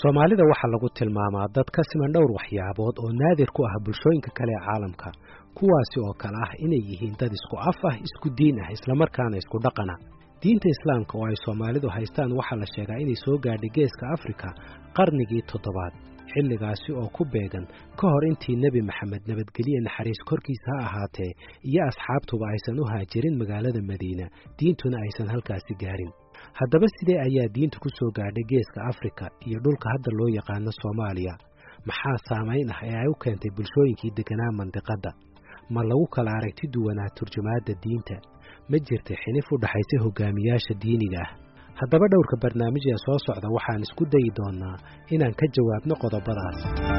Soomaalida waxa lagu tilmaamaa dad ka siman dhowr waxyaabood oo naadir ku ah bulshooyinka kale ee caalamka, kuwaasi oo kale ah inay yihiin dad isku af ah, isku diin ah, isla markaana isku dhaqan ah. Diinta Islaamka oo ay Soomaalidu haystaan waxa la sheegaa inay soo gaadhay Geeska Afrika qarnigii 7aad, xilligaasi oo ku beegan ka hor intii Nabi Maxamed nabadgelyo naxariis korkiisa ha ahaatee iyo asxaabtuba aysan u haajirin magaalada Madiina, diintuna aysan halkaasi gaarin. Haddaba sidee ayaa diintu ku soo gaadhay Geeska Afrika iyo dhulka hadda loo yaqaan Soomaaliya? Maxaa saameyn ah ee ay u keentay bulshooyinkii deganaa mandiqada? Ma lagu kala aragti duwanaa turjumaadda diinta? Ma jirtay xinif u dhaxaysay hogaamiyaasha diiniga ah? Haddaba dhowrka barnaamijya soo socda waxaan isku dayi doonaa inaan ka jawaabno qodobadaas.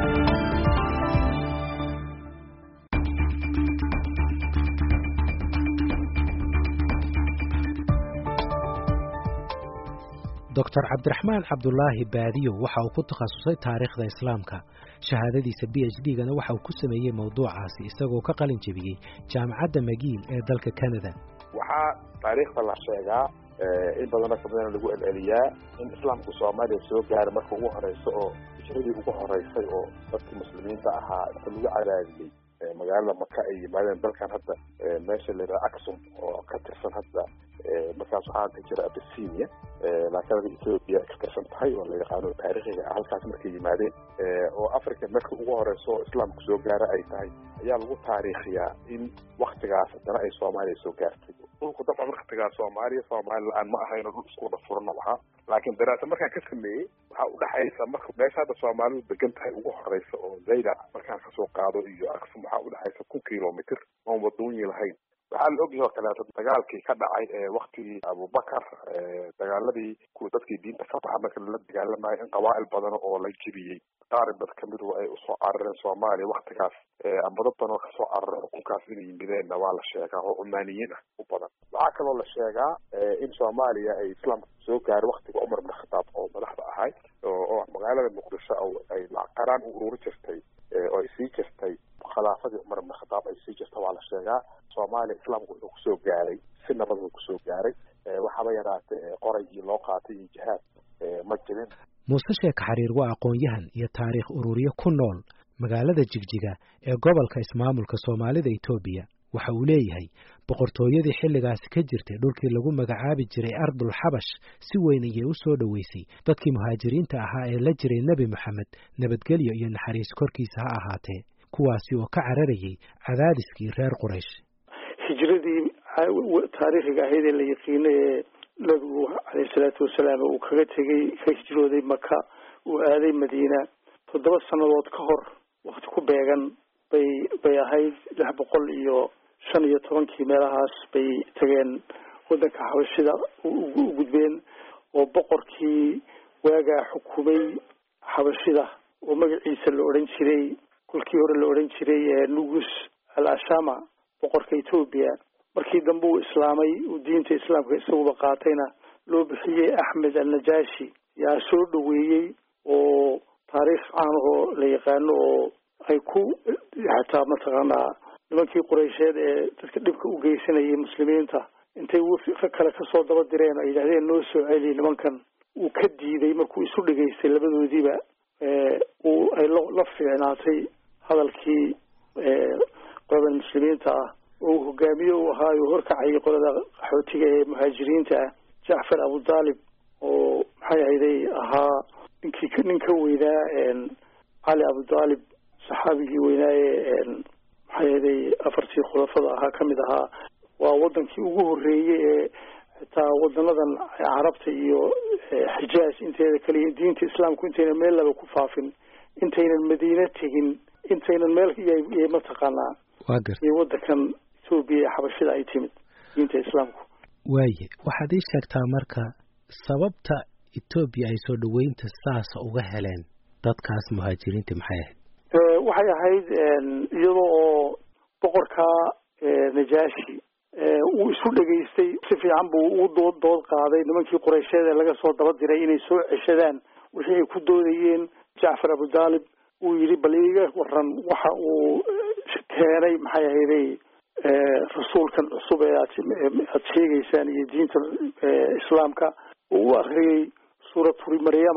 Dr. Cabdiraxmaan Cabdullaahi Baadiyo waxa uu ku takhasusay taariikhda Islaamka. Shahaadadiisa PhD-gana waxa uu ku sameeyay mawduucaasi isagoo ka qalin jabiyay Jaamacadda McGill ee dalka Canada. Waxaa taariikhda la sheegaa in badan ka badan lagu celceliyaa in Islaamku Soomaaliya soo gaaray markii ugu horeysa oo hijradii ugu horeysay oo dadkii muslimiinta ahaa inta lagu cadaadiyay magaalada Maka ay yimaadeen dalkan hadda meesha la yiraahdo Aksum oo ka tirsan hadda markaas waxaa jira Abyssinia laakiin Ethiopia ka tirsan tahay oo la yaqaano taariikhiga halkaas markay yimaadeen oo Afrika markii ugu horeysa oo Islaamku soo gaaray ay tahay ayaa lagu taariikhiyaa in waqtigaas hadana ay Soomaaliya soo gaartay. dhulku dabcan waqtigaas Soomaaliland ma ahayn dhul isku dhafurno waxa laakiin daraasad markaan ka sameeyay waxa u dhaxaysa marka meesha hadda Soomaalidu degan tahay ugu horeysa oo Zayda markaan ka soo qaado iyo Aksum waxa u dhaxaysa 1 kilomitir oo wadooyin lahayn. waxaa la ogyahay kaleeto dagaalkii ka dhacay waqtigii Abubakar dagaaladii ku dadkii diinta ka baxay marka la dagaalamay in qabaa'il badan oo la jibiyay qaar dad kamid ah ay u soo carareen Soomaaliya waqtigaas ama dad badan oo ka soo cararay xukunkaas inay yimideen waa la sheegaa oo Umaaniyiin ah u badan. waxaa kaloo la sheegaa in Soomaaliya ay Islaamka soo gaaray waqtiga Umar ibn Khattab oo madaxda ahay oo magaalada Muqdisho ay qaraan u ururi jirtay oo ay sii jirtay khilaafadii Umar ibn Khattab ay sii jirtay waa la sheegaa. Soomaaliya Islaamku wuxuu ku soo gaaray si nabad ah ku soo gaaray waxaba yaraatay qorayii loo qaatay jihaad ma jirin. Muuse Sheekh Xariir waa aqoon-yahan iyo taariikh ururiye ku nool magaalada Jigjiga ee gobolka ismaamulka Soomaalida Itoobiya. waxa uu leeyahay boqortooyadii xilligaasi ka jirtay dhulkii lagu magacaabi jiray Ardul Xabash si weyn ayay u soo dhaweysay dadkii muhaajiriinta ahaa ee la jiray Nabi Maxamed nabadgelyo iyo naxariis korkiisa ha ahaatee, kuwaasi oo ka cararayay cadaadiskii reer Quraysh. hijradii taariikhiga ahayd ee la yaqiinay nabigu alayhi salaatu wasalaam uu kaga tegay ka hijrooday Maka uu aaday Madiina 7 sanadood ka hor waqti ku beegan bay ahayd 615 meelahaas bay tageen wadanka Xabashida u gudbeen oo boqorkii waaga xukumay Xabashida oo magaciisa la oran jiray kulkii hore la oran jiray Nugus al-Ashama boqorka Ethiopia markii dambe uu islaamay uu diinta Islaamka isagu qaatayna loo bixiyay Ahmed al-Najashi yaa soo dhaweeyay oo taariikh aan oo la yaqaan oo ay ku hataa mataqaanaa nimankii Quraysheed ee dadka dhibka u geysanayay muslimiinta intay kala ka soo daba direen ay yiraahdeen noo soo celi nimankan uu ka diiday markuu isu dhageystay labadoodiiba uu ay la fiicnaatay hadalkii qolada muslimiinta ah oo hogaamiye u ahaa oo horkacay qolada qaxootiga ee muhaajiriinta Jaafar Abu Talib oo maxay ahaa ninka weynaa Ali Abu Talib saxaabigii weynaaye maxay afartii khulafada ahaa kamid ahaa waa wadankii ugu horeeyay ee xitaa wadanadan Carabta iyo Xijaaz inteeda kale diinta Islaamku intayna meel laba ku faafin intayna Madiina tegin intayna meel iyo mataqaanaa iyo wadankan Itoobiya Xabashida ay timid diinta Islaamku. waaye waxaad ii sheegtaa marka sababta Itoobiya ay soo dhaweynta saas uga heleen dadkaas muhaajiriinta maxay ahayd? waxay ahayd iyadoo boqorka Najashi uu isu dhageystay si fiican buu u dood qaaday nimankii Quraysheed ee laga soo daba diray inay soo ceshadaan wixii ay ku doodayeen. Jaafar Abu Talib uu yiri baliiga waran waxa uu keenay maxay ahayd rasuulkan cusub ee aad sheegaysaan iyo diinta Islaamka uu akhriyay suuratul Maryama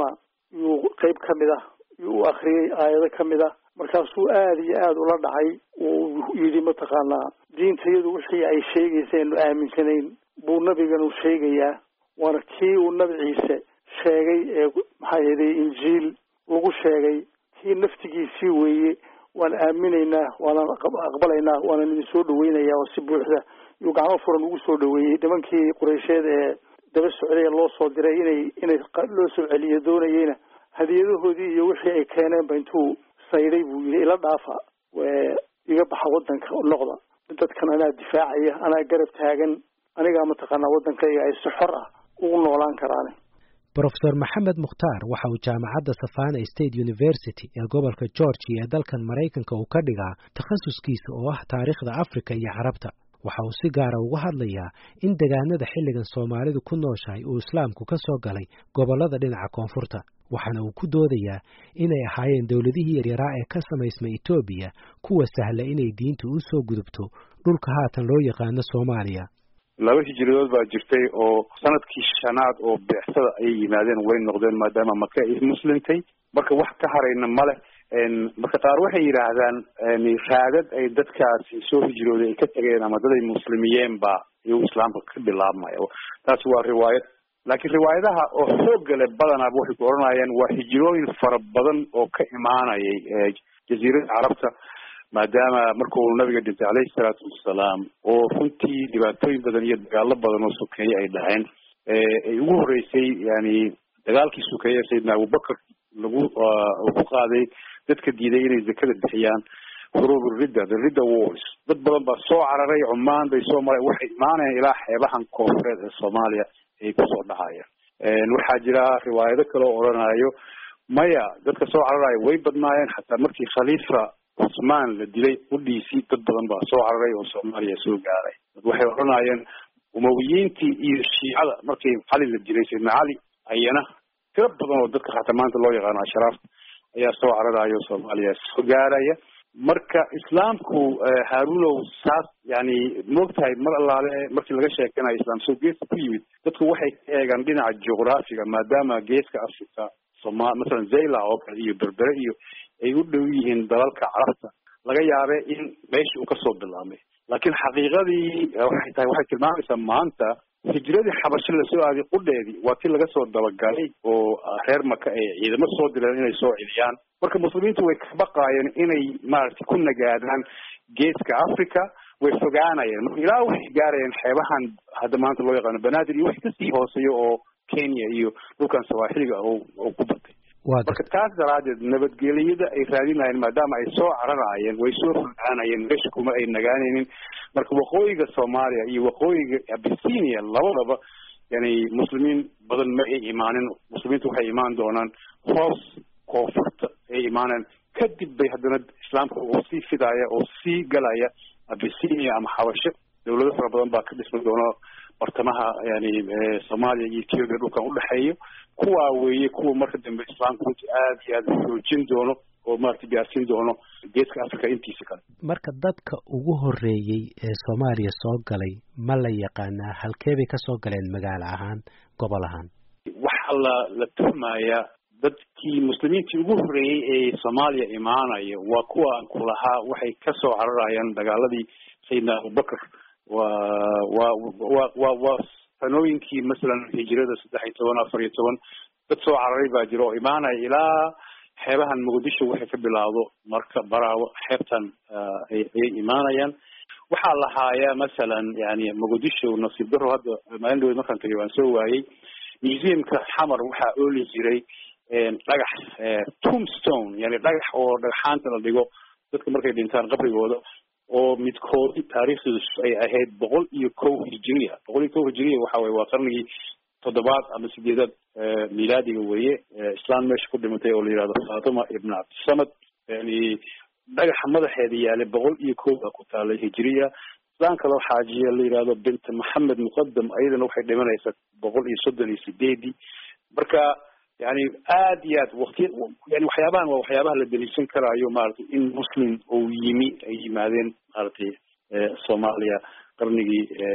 yuu qayb ka mid ah yuu u akriyey aayado ka mid ah markaasuu aada iyo aada ula dhacay uu yidhi mataqaanaa diintayadu wixii ay sheegaysa aynu aaminsanayn buu nabiganu sheegayaa waana kii uu nabi ciise sheegay ee maxaa yeelay injiil lagu sheegay kii naftigiisii weeye waan aaminaynaa waanaan aqbalaynaa waanaan idin soo dhaweynayaa oo si buuxda yuu gacmo furan ugu soo dhaweeyey nimankii qureysheed ee daba socday ee loo soo diray inay loo soo celiyo doonayeyna hadiyadahoodii iyo wixii ay keeneenba intuu sayday buu yidhi ila dhaafa iga baxa waddanka noqda dadkan anaa difaacaya anaa garab taagan anigaa mataqaanaa waddankayga ay si xor ah ugu noolaan karaan. Professor Maxamed Mukhtaar waxa uu jaamacadda Savannah State University ee gobolka Georgia ee dalkan Mareykanka uu ka dhigaa takhasuskiisa oo ah taariikhda Afrika iyo Carabta. Waxa uu si gaar ah uga hadlayaa in deegaanada xilligan Soomaalidu ku nooshahay uu islaamku ka soo galay gobolada dhinaca koonfurta. waxaana uu ku doodayaa inay ahaayeen dawladihii yaryaraa ee ka samaysmay Ethiopia kuwa sahla inay diinta u soo gudubto dhulka haatan loo yaqaano Soomaaliya. laba hijriyood baa jirtay oo sanadkii shanaad oo beecsada ay yimaadeen way noqdeen maadaama Maka ay muslimtay marka wax ka harayna male marka qaar waxay yiraahdaan raadad ay dadkaasi soo hijrooday ay ka tageen ama dad ay muslimiyeen ba iyo islaamka ka bilaabmayo taas waa riwaayad laakiin riwaayadaha oo xoog leh badanaa waxay ku oranayaan waa hijrooyin fara badan oo ka imaanayay jasiirada Carabta maadaama markuu nabiga dhintay alayhi salaatu wassalaam oo runtii dhibaatooyin badan iyo dagaalo badan oo sokeeyay ay dhaceen ay ugu horeysay yani dagaalkii sokeeyay Sayyidina Abu Bakr lagu ku qaaday dadka diiday inay zakada bixiyaan xuruub ridda wars dad badan baa soo cararay Oman bay soo maray waxay imaanayaan ilaa xeebahan koonfureed ee Soomaaliya ay ku soo dhacayaan waxaa jira riwaayado kale oo oranayo maya dadka soo cararay way badnaayeen xataa markii khalifa Osman la dilay udhiisii dad badan baa soo cararay oo Soomaaliya soo gaaray waxay oranayeen umawiyiintii iyo shiicada markii Ali la dilay Sayyidina Ali ayana tiro badan oo dadka xatamaanta loo yaqaan ashraaf ayaa soo cararayo Soomaaliya soo gaaraya marka islaamku Haarunow saas yani moogtahay mar allaale markii laga sheekanayo islaam soo gees ku yimid dadku waxay eegaan dhinaca geographiga maadaama geeska Afrika Soomaaliya مثلا Zayla oo kale iyo Berbera iyo ay u dhow yihiin dalalka Carabta laga yaabay in meesha uu ka soo bilaabay laakiin xaqiiqadii waxay tilmaamaysaa maanta hijradii xabasho la soo aaday qudheedii waa tii laga soo dabagalay oo reer Maka ay ciidamo soo direen inay soo celiyaan marka muslimiintu way ka baqaayeen inay maaragtay ku nagaadaan geeska Afrika way fogaanayeen marka ilaa waxay gaarayeen xeebahan hadda maanta loo yaqaan Banaadir iyo wixii kasii hooseeyo oo Kenya iyo dhulkan Sawaaxiliga oo ku batay marka taas daraadeed nabadgelyada ay raadinayeen maadaama ay soo cararayeen way soo fogaanayeen meesha kuma ay nagaanaynin marka waqooyiga Soomaaliya iyo waqooyiga Abyssinia labadaba yani muslimiin badan ma ay imaanin muslimiintu waxay imaan doonaan hoos koonfurta ay imaaneen kadib bay haddana islaamka oo sii fidaya oo sii galaya Abyssinia ama Xabasho dawlado fara badan baa ka dhismi doona bartamaha yani Soomaaliya iyo Ethiopia dhulkan u dhaxeeyo kuwa weeye kuwa marka dambe islaamku aad iyo aad u xoojin doono oo maartay gaarsiin doono geeska Afrika intiisa kale marka dadka ugu horeeyay ee Soomaaliya soo galay ma la yaqaanaa halkee bay ka soo galeen magaalo ahaan gobol ahaan waxa la tuhmaya dadkii muslimiintii ugu horeeyay ee Soomaaliya imaanaya waa kuwa ku lahaa waxay ka soo cararayaan dagaaladii Sayyidina Abu Bakr wa sanooyinkii masalan hijrada 13 dad soo cararay baa jiro imaanay ilaa xeebahan Muqdisho waxay ka bilaawdo marka baraawo xeebtan ay imaanayaan waxa la haayaa masalan yani Muqdisho nasiib daro hadda maalin dhow markaan tagay waan soo waayay museumka xamar waxa oo la jiray dhagax tombstone yani dhagax oo dhagxaanta la dhigo dadka markay dhintaan qabrigooda oo midkood taariikhdiisu ay ahayd 101 hijriya 101 hijriya waxa way waa qarnigii 7 ama 8 miilaadiga weeye islaam meesha ku dhimatay oo la yiraahdo Fatima ibn Abd Samad yani dhagaxa madaxeeda yaale 101 ku taalay hijriya islaan kale xaajiye la yiraahdo bint Muhammad Muqaddam ayadana waxay dhimanaysaa 138 marka يعني آديات وقت يعني وحيابان وحيابها للدليل كرايو مارتي إن مسلم أو يمي أي مادين مارتي صوماليا قرني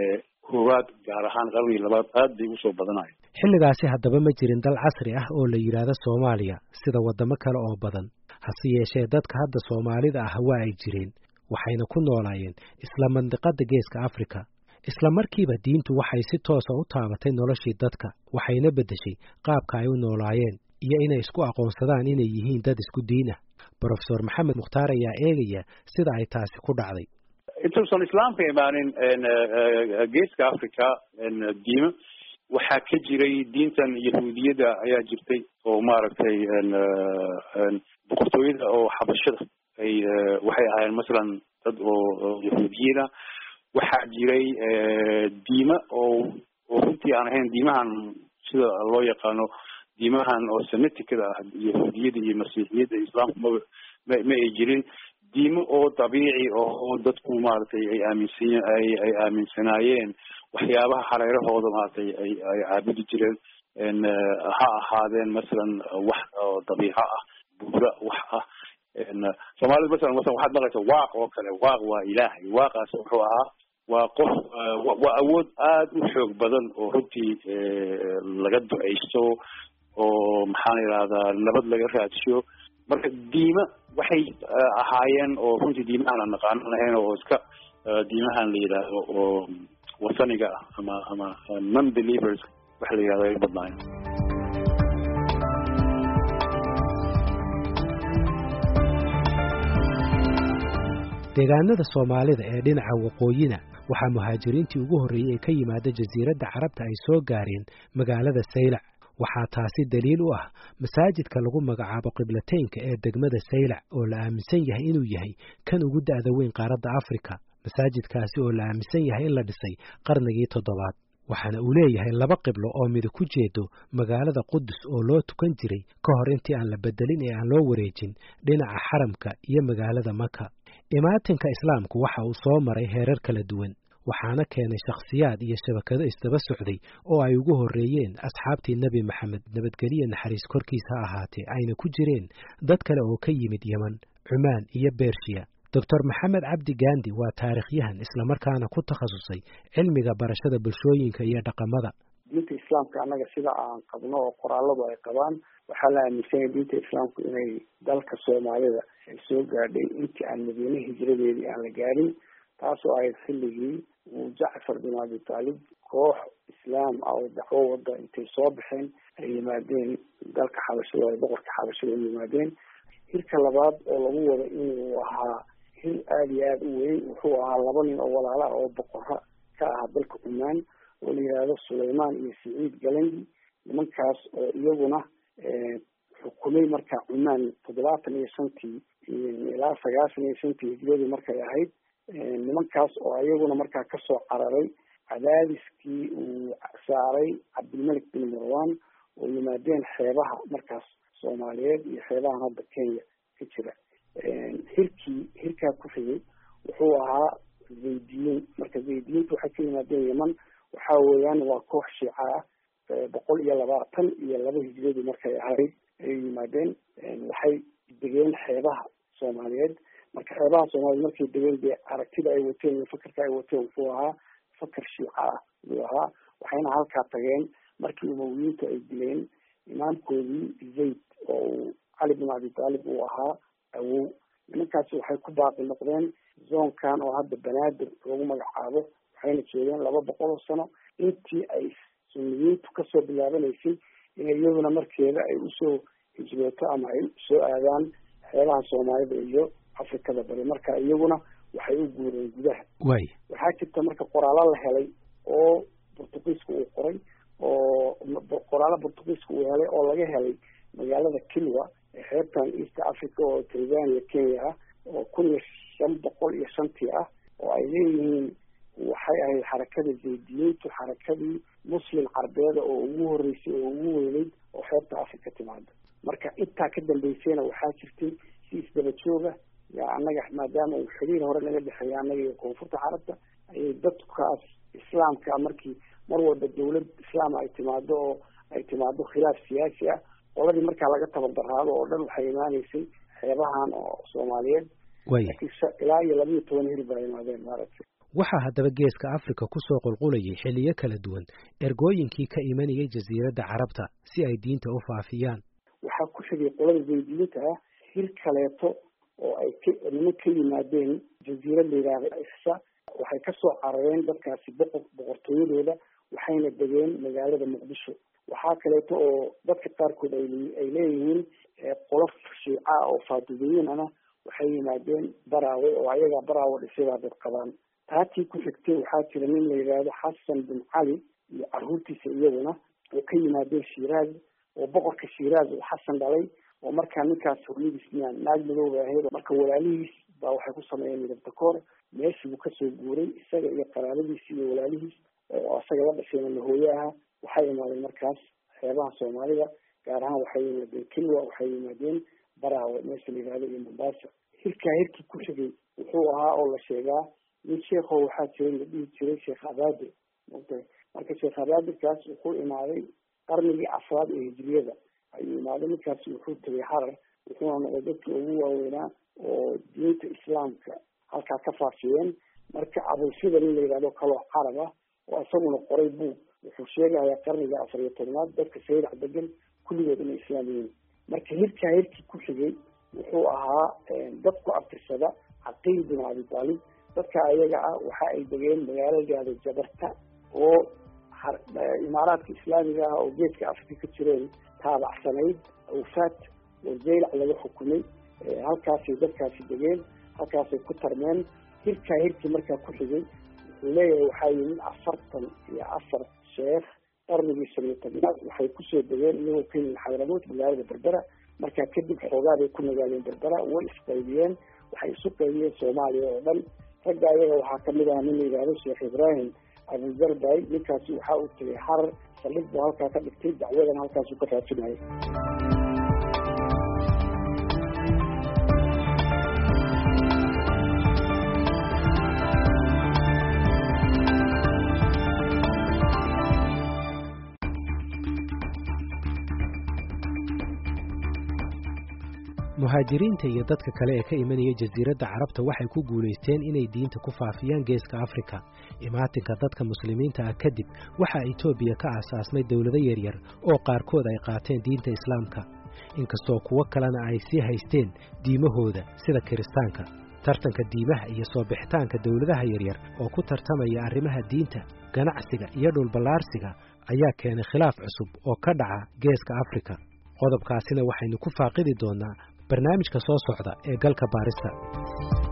koowaad gaar ahaan qarnigii labaad aad bay usoo badanaya. xilligaasi haddaba ma jirin dal casri ah oo la yidhaahdo Soomaaliya sida wadamo kale oo badan, hase yeeshee dadka hadda Soomaalida ah waa ay jireen, waxayna ku noolaayeen isla mandiqada Geeska Afrika. isla markiiba diintu waxay si toos ah u taabatay noloshii dadka, waxayna beddeshay qaabka ay u noolaayeen iyo inay isku aqoonsadaan inay yihiin dad isku diin ah. Professor Maxamed Mukhtaar ayaa eegaya sida ay taasi ku dhacday. intuusan islaamka imaanin Geeska Afrika diimo waxaa ka jiray diintan yahuudiyada ayaa jirtay oo maaragtay boqortooyada oo xabashada ay waxay ahaayeen masalan dad oo yahuudiyada. waxaa jiray diimo oo runtii aan ahayn diimahan sida loo yaqaano diimahan oo semiticada ah, yahuudiyada iyo masiixiyada islaamku ma ay jirin. diimo oo dabiici oo dadku maaragtay ay aaminsanaayeen waxyaabaha hareerahooda maaragtay ay caabudi jireen ha ahaadeen masalan wax oo dabiico ah, buura wax ah. Soomaalida masalan waxaad maqlaysaa waaq oo kale. waaq waa ilaahay. waaqaas wuxuu ahaa waa qof waa awood aad u xoog badan oo runtii laga duceysto oo maxaan idhahdaa nabad laga raadshiyo. marka diima waxay ahaayeen oo runtii diimahan aan naqaanan lahayn oo iska diimahan la yidhaahdo oo wasaniga ah ama non believers waxa la yidhahdo ay badnaayeen. deegaanada Soomaalida ee dhinaca waqooyina waxaa muhaajiriintii ugu horreeyay ee ka yimaada jasiiradda Carabta ay soo gaareen magaalada Saylac. waxaa taasi daliil u ah masaajidka lagu magacaabo Qiblateynka ee degmada Saylac oo la aaminsan yahay inuu yahay kan ugu da'da weyn qaaradda Afrika. masaajidkaasi oo la aaminsan yahay in la dhisay qarnigii 7aad, waxaana uu leeyahay 2 qiblo oo mid ku jeedo magaalada Qudus oo loo tukan jiray ka hor intii aan la bedelin ee aan loo wareejin dhinaca xaramka iyo magaalada Maka. imaatinka islaamku waxa uu soo maray heerar kala duwan, waxaana keenay shakhsiyaad iyo shabakado isdaba socday oo ay ugu horreeyeen asxaabtii Nabi Maxamed nabadgelyo naxariis korkiisa ha ahaatee ayna ku jireen dad kale oo ka yimid Yemen, Cumaan iyo Bershiya. Dr. Maxamed Cabdi Gandi waa taariikhyahan isla markaana ku takhasusay cilmiga barashada bulshooyinka iyo dhaqamada. diinta islaamka annaga sida aan qabno oo qoraaladu ay qabaan waxaa la aaminsan yahay diinta islaamku inay dalka Soomaalida ay soo gaadhay intii aan Madiine hijradeedii aan la gaadhin, taasoo ay xilligii uu Jacfar bin Abi Talib koox islaam ah oo dacwo wada intay soo baxeen ay yimaadeen dalka xabashada oo boqorka xabashada ay yimaadeen. hirka labaad oo lagu wada inuu ahaa hil aad iyo aad u weyn wuxuu ahaa 2 nin oo walaala oo boqorra ka ah dalka Cumaan oo la yiraahdo Suleymaan iyo Saciid Galangi. nimankaas oo iyaguna xukumay marka Cumaan 75 ilaa 95 hijradii markay ahayd. nimankaas oo iyaguna markaa kasoo cararay cadaadiskii uu saaray Cabdilmalik bin Marwan oo yimaadeen xeebaha markaas Soomaaliyeed iyo xeebahan hadda Kenya ka jira. hirkaa ku xigay wuxuu ahaa Zaydiyiin. marka Zaydiyiintu waxay ka yimaadeen Yemen, waxaa weeyaan waa koox shiica ah. 122 hijradii markay ahayd ay yimaadeen. waxay degeen xeebaha Soomaaliyeed. marka xeebaha Soomaaliyeed markay degeen dee aragtida ay wateen iyo fakarka ay wateen wuxuu ahaa fakar shiica ah buu ahaa. waxayna halkaa tageen markii umawiyiintu ay dileen imaamkoodii Zayd oo Cali bin Abi Talib uu ahaa awow. nimankaasi waxay ku baaqi noqdeen zoonkan oo hadda Banaadir lagu magacaabo, waxayna joogeen 200 sano intii ay Sunniyiintu kasoo bilaabanaysay in iyaduna markeeda ay usoo hijrooto ama ay soo aadaan xeebaha Soomaalida iyo Afrikada bari. marka iyaguna waxay u guureen gudaha. waxaa jirta marka qoraalo la helay oo Portugiiska uu qoray oo qoraalo Portugiiska uu helay oo laga helay magaalada Kilwa ee xeebtan East Africa oo Tanzania Kenya ah oo 1505 ah oo ay leeyihiin waxay ahayd xarakada Zaydiyiintu xarakadii Muslim Carbeed oo ugu horeysay oo ugu weynayd oo xeebta Afrika timaada. marka intaa ka dambeysayna waxaa jirtay si isdaba jooga annaga maadaama uu xiriir hore naga dhexeeya annaga iyo koonfurta carabta ayay dadkaas islaamka markii mar walba dawlad islaam ay timaado khilaaf siyaasi ah qoladii markaa laga tabardaraado oo dhan waxay imaanaysay xeebahan oo Soomaaliyeed ilaa iyo 12 hilib baa imaadeen maaragtay. waxaa haddaba geeska Afrika ku soo qulqulayay xilliyo kala duwan ergooyinkii ka imanayay jasiiradda Carabta si ay diinta u faafiyaan. waxaa ku xigay qolada Zaydiyiinta ah hir kaleeto oo ay ka yimaadeen jasiirad la yiraahdo Ifsa. waxay ka soo carareen dadkaasi boqortooyadooda waxayna degeen magaalada Muqdisho. waxaa kaleeto oo dadka qaarkood ay leeyihiin qolof shiica oo Faatimiyiin ah waxay yimaadeen Baraawe oo ayaga Baraawe dhisay dad qabaan. taatii ku xigtay waxaa jira nin la yiraahdo Xasan bin Cali iyo carruurtiisa iyaguna oo ka yimaadeen Shiiraaz oo boqorka Shiiraaz oo Xasan dhalay oo markaa ninkaas hooyadiisna naag madow ahayd. marka walaalihiis baa waxay ku sameeyeen midabta koor meeshii uu kasoo guuray isaga iyo qaraabadiisa iyo walaalihiis oo asaga la dhasheen hooyaha. waxay imaadeen markaas xeebaha Soomaalida gaar ahaan waxay yimaadeen Kilwa waxay yimaadeen Baraawe meesha la yiraahdo iyo Mombasa. hirkii ku xigay wuxuu ahaa oo la sheegaa nin sheekho waxaa jiray la dhihi jiray Sheekh Abaade. marka Sheekh Abaadekaas wuxuu imaaday qarnigii 4 ee hijriyada ayuu imaaday. ninkaas wuxuu tagay Harar wuxuuna noqday dadkii ugu waaweynaa oo diinta islaamka halkaa ka faafiyeen. marka abulsida nin la yiraahdo kaloo carab ah oo isaguna qoray buug wuxuu sheegayaa qarniga 14aad dadka sayid degan kulligood inay islaam yihiin. marka hirkii ku xigay wuxuu ahaa dadku abtirsada Caqiil bin Abi Talib. dadka ayaga ah waxa ay degeen magaalada Jabarta oo imaaraadka islaamiga ah oo geeska Afrika ka jireen taabacsanayd Awfaat oo Jeylac laga xukumay. halkaasay dadkaasi degeen halkaasay ku tarmeen. hirkii markaa ku xigay wuxuu leeyahay waxaa yimid 44 sheekh qarnigii 15aad waxay kusoo degeen iyagoo ka yimid Xadramood magaalada Berbera. markaa kadib xoogaa bay ku nagaaleen Berbera way isqaybiyeen waxay isu qaybiyeen Soomaaliya oo dhan. ragga ayaga waxaa kamid ah nin la yiraahdo Sheekh Ibrahim Abu Zarbay. ninkaasi waxaa uu tagay Harar saldhig buu halkaa ka dhigtay dacwadan halkaasuu ka raadinayay. muhaajiriinta iyo dadka kale ee ka imanaya jasiiradda Carabta waxay ku guuleysteen inay diinta ku faafiyaan geeska Afrika. imaatinka dadka muslimiinta ah kadib waxa Itoobiya ka aasaasmay dawlado yaryar oo qaarkood ay qaateen diinta islaamka inkastoo kuwa kalena ay sii haysteen diimahooda sida Kiristaanka. tartanka diimaha iyo soo bixitaanka dawladaha yaryar oo ku tartamaya arrimaha diinta, ganacsiga iyo dhul ballaarsiga ayaa keenay khilaaf cusub oo ka dhaca geeska Afrika. qodobkaasina waxaynu ku faaqidi doonaa barnaamijka soo socda ee galka baarista.